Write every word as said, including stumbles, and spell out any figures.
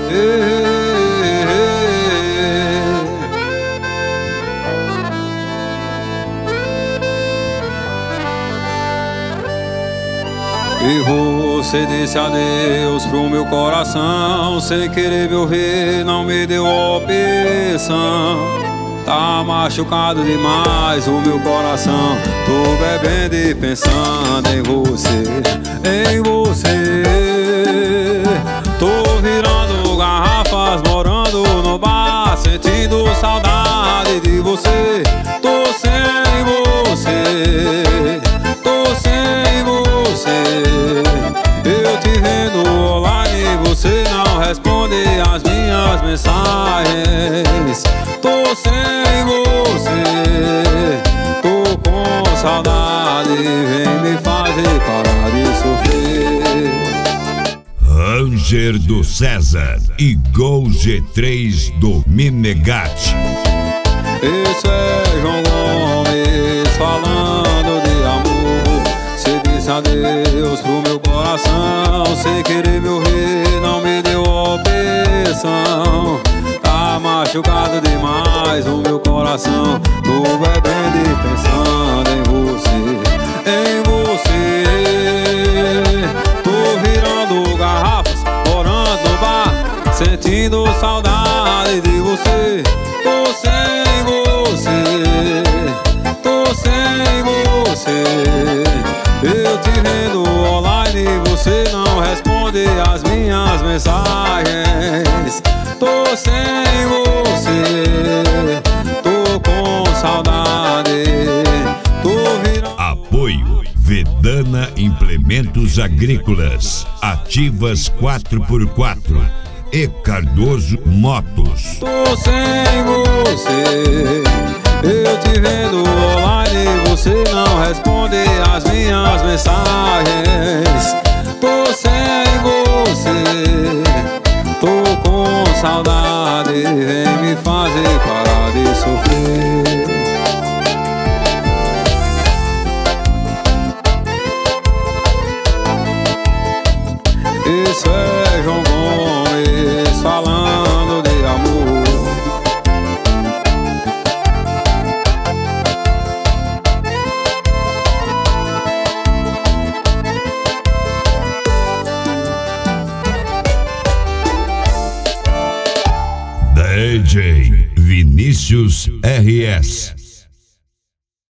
E você disse adeus pro meu coração, sem querer me ouvir, não me deu opção. Tá machucado demais o meu coração, tô bebendo e pensando em você, em você. Tô virando garrafas, morando no bar, sentindo saudade de você. Tô sem você, tô sem você. Eu te vendo online, você não responde as minhas mensagens. Tô sem você, tô com saudade, vem me fazer parar de sofrer. Ranger do César e Gol G três do Menegatti. Esse é João Gomes falando de amor. Cê disse adeus pro meu coração, sem querer me ouvir, não me deu opção. Tá machucado demais o meu coração, tô bebendo e pensando em você, em você. Tô virando garrafas, morando no bar, sentindo saudade de você. Tô sem você, tô sem você. Eu te vendo online, você não responde as minhas mensagens. Tô sem você, tô com saudade, tô virando... Apoio Vedana Implementos Agrícolas, Ativas quatro por quatro e Cardoso Motos. Tô sem você, eu te vendo online, você não responde as minhas mensagens. Tô sem você, tô com saudade, vem me fazer parar de sofrer. Isso é João Gomes falando de amor. D J Vinícius R S.